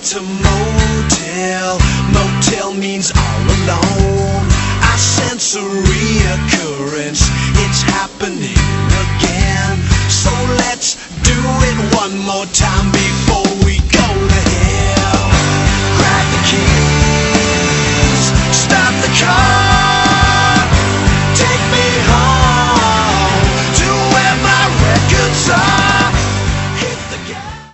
to motel. Motel means all alone. I sense a reoccurrence. It's happening again. So let's do it one more time before